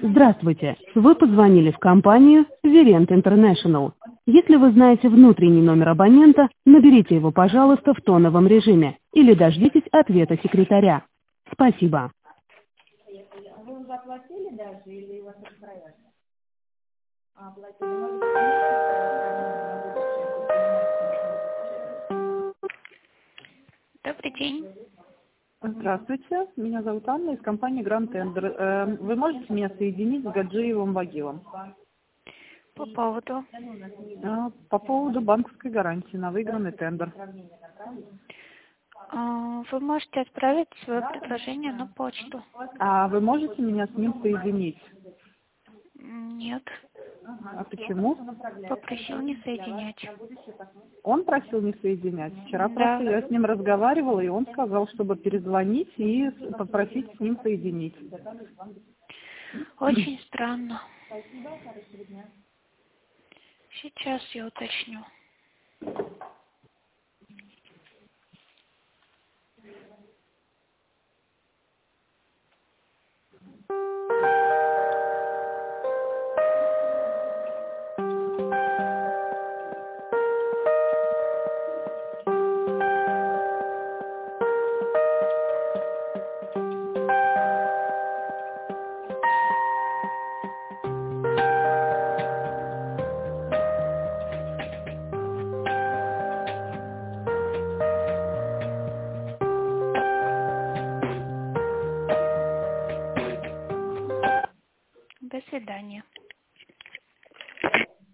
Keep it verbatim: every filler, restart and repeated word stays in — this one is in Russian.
Здравствуйте! Вы позвонили в компанию Verent International. Если вы знаете внутренний номер абонента, наберите его, пожалуйста, в тоновом режиме или дождитесь ответа секретаря. Спасибо. Вы уже оплатили даже или у вас устраивает? А, оплатили. Может быть, на будущее. Добрый день. Здравствуйте, меня зовут Анна из компании Grand Tender. Вы можете меня соединить с Гаджиевым Вагилом? По поводу? По поводу банковской гарантии на выигранный тендер. Вы можете отправить свое предложение на почту. А вы можете меня с ним соединить? Нет. А почему? Попросил не соединять. Он просил не соединять. Вчера Да. просто я с ним разговаривала, и он сказал, чтобы перезвонить и попросить с ним соединить. Очень странно. Сейчас я уточню.